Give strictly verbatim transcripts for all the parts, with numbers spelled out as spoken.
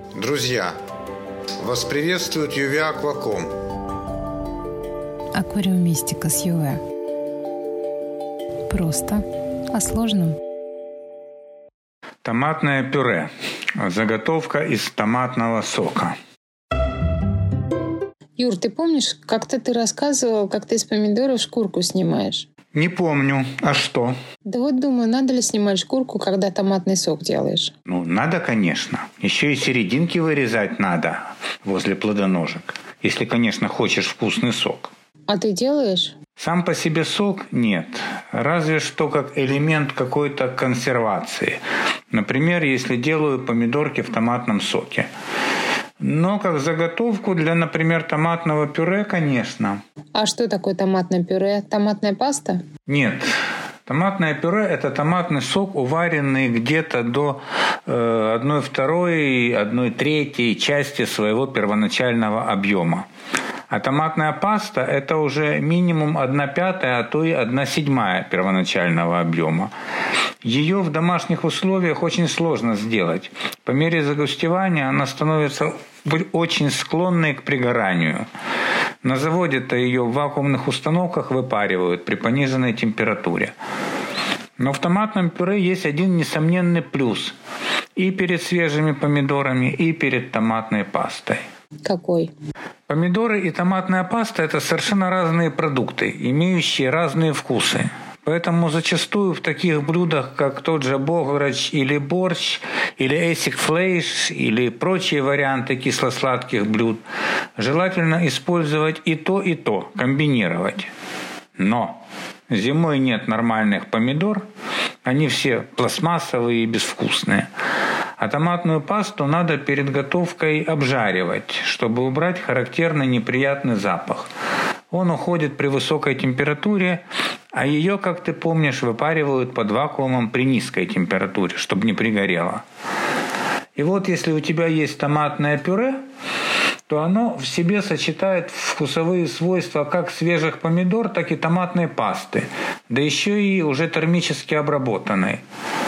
Друзья, вас приветствует ю ви Aquacom. Аквариумистика с ю ви. Просто о сложном. Томатное пюре. Заготовка из томатного сока. Юр, ты помнишь, как-то ты рассказывал, как ты из помидоров шкурку снимаешь? Не помню. А что? Да вот думаю, надо ли снимать шкурку, когда томатный сок делаешь? Ну, надо, конечно. Еще и серединки вырезать надо возле плодоножек. Если, конечно, хочешь вкусный сок. А ты делаешь? Сам по себе сок нет. Разве что как элемент какой-то консервации. Например, если делаю помидорки в томатном соке. Но как заготовку для, например, томатного пюре, конечно. А что такое томатное пюре? Томатная паста? Нет. Томатное пюре – это томатный сок, уваренный где-то до э, одной второй, одной третьей части своего первоначального объема. А томатная паста – это уже минимум одна пятая, а то и одна седьмая первоначального объема. Ее в домашних условиях очень сложно сделать. По мере загустевания она становится очень склонной к пригоранию. На заводе-то ее в вакуумных установках выпаривают при пониженной температуре. Но в томатном пюре есть один несомненный плюс и перед свежими помидорами, и перед томатной пастой. Какой? Помидоры и томатная паста – это совершенно разные продукты, имеющие разные вкусы. Поэтому зачастую в таких блюдах, как тот же бограч или борщ, или эсик-флейш, или прочие варианты кисло-сладких блюд, желательно использовать и то, и то, комбинировать. Но зимой нет нормальных помидор, они все пластмассовые и безвкусные. А томатную пасту надо перед готовкой обжаривать, чтобы убрать характерный неприятный запах. Он уходит при высокой температуре, а ее, как ты помнишь, выпаривают под вакуумом при низкой температуре, чтобы не пригорело. И вот если у тебя есть томатное пюре, то оно в себе сочетает вкусовые свойства как свежих помидор, так и томатной пасты, да еще и уже термически обработанной.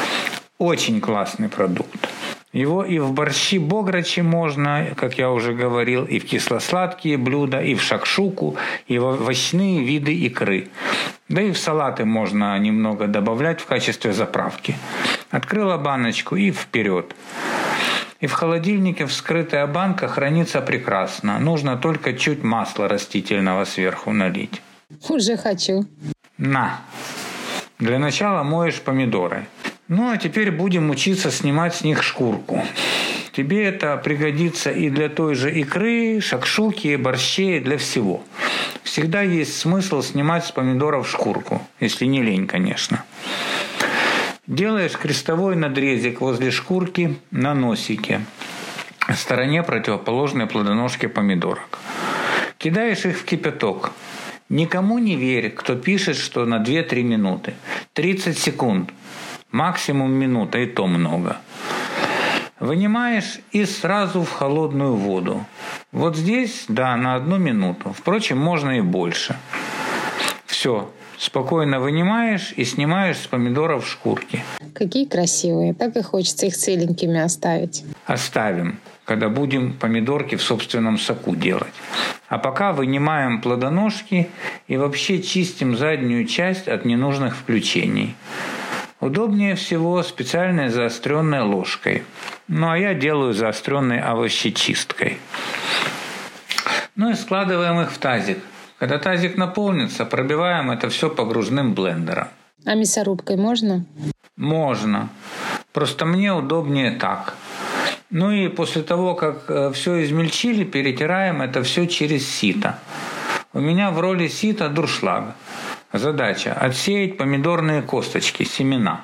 Очень классный продукт. Его и в борщи бограчи можно, как я уже говорил, и в кисло-сладкие блюда, и в шакшуку, и в овощные виды икры. Да и в салаты можно немного добавлять в качестве заправки. Открыла баночку и вперед. И в холодильнике вскрытая банка хранится прекрасно. Нужно только чуть масла растительного сверху налить. Уже хочу. На. Для начала моешь помидоры. Ну, а теперь будем учиться снимать с них шкурку. Тебе это пригодится и для той же икры, шакшуки, борщей, для всего. Всегда есть смысл снимать с помидоров шкурку, если не лень, конечно. Делаешь крестовой надрезик возле шкурки на носике, в стороне противоположной плодоножке помидорок. Кидаешь их в кипяток. Никому не верь, кто пишет, что на две-три минуты. тридцать секунд. Максимум минута, и то много. Вынимаешь и сразу в холодную воду. Вот здесь, да, на одну минуту. Впрочем, можно и больше. Все. Спокойно вынимаешь и снимаешь с помидоров шкурки. Какие красивые. Так и хочется их целенькими оставить. Оставим, когда будем помидорки в собственном соку делать. А пока вынимаем плодоножки и вообще чистим заднюю часть от ненужных включений. Удобнее всего специальной заостренной ложкой. Ну а я делаю заостренной овощечисткой. Ну и складываем их в тазик. Когда тазик наполнится, пробиваем это все погружным блендером. А мясорубкой можно? Можно. Просто мне удобнее так. Ну и после того, как все измельчили, перетираем это все через сито. У меня в роли сита дуршлаг. Задача – отсеять помидорные косточки, семена.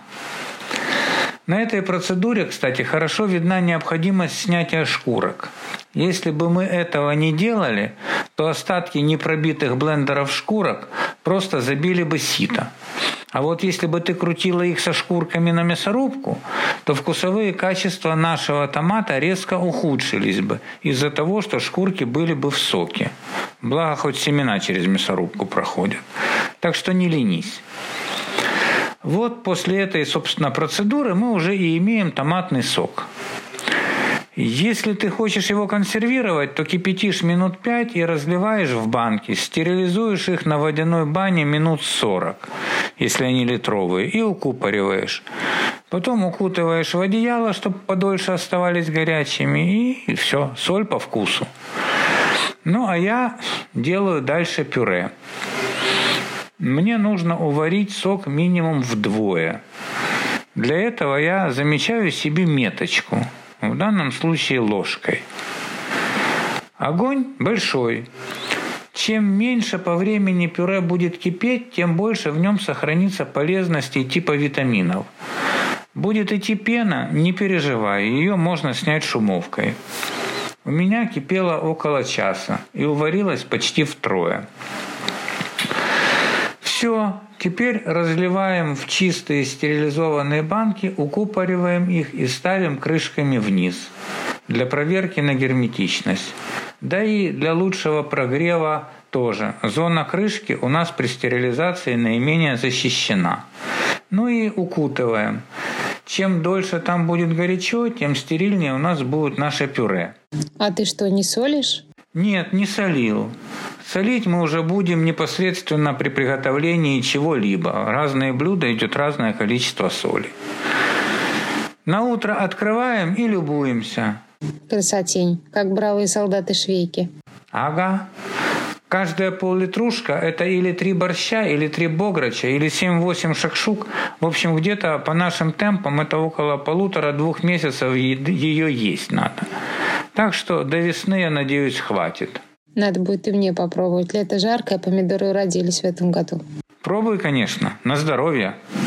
На этой процедуре, кстати, хорошо видна необходимость снятия шкурок. Если бы мы этого не делали, то остатки непробитых блендеров шкурок просто забили бы сито. А вот если бы ты крутила их со шкурками на мясорубку, то вкусовые качества нашего томата резко ухудшились бы из-за того, что шкурки были бы в соке. Благо, хоть семена через мясорубку проходят. Так что не ленись. Вот после этой, собственно, процедуры мы уже и имеем томатный сок. Если ты хочешь его консервировать, то кипятишь минут пять и разливаешь в банки, стерилизуешь их на водяной бане минут сорок, если они литровые, и укупориваешь. Потом укутываешь в одеяло, чтобы подольше оставались горячими, и все, соль по вкусу. Ну, а я делаю дальше пюре. Мне нужно уварить сок минимум вдвое. Для этого я замечаю себе меточку, в данном случае ложкой. Огонь большой. Чем меньше по времени пюре будет кипеть, тем больше в нем сохранится полезностей типа витаминов. Будет идти пена, не переживай, ее можно снять шумовкой. У меня кипело около часа и уварилось почти втрое. Все, теперь разливаем в чистые стерилизованные банки, укупориваем их и ставим крышками вниз для проверки на герметичность. Да и для лучшего прогрева тоже. Зона крышки у нас при стерилизации наименее защищена. Ну и укутываем. Чем дольше там будет горячо, тем стерильнее у нас будет наше пюре. А ты что, не солишь? Нет, не солил. Солить мы уже будем непосредственно при приготовлении чего-либо. Разные блюда идет разное количество соли. На утро открываем и любуемся. Красотень, как бравые солдаты-швейки. Ага. Каждая пол-литрушка – это или три борща, или три бограча, или семь-восемь шакшук. В общем, где-то по нашим темпам это около полутора-двух месяцев ее есть надо. Так что до весны, я надеюсь, хватит. Надо будет и мне попробовать. Лето жаркое, помидоры уродились в этом году. Пробуй, конечно. На здоровье.